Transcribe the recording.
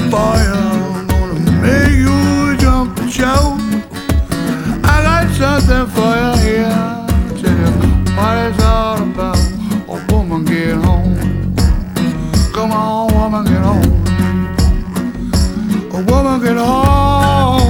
for you, gonna make you jump and shout. I got something for you here, tell you what it's all about. Oh woman, get home, come on.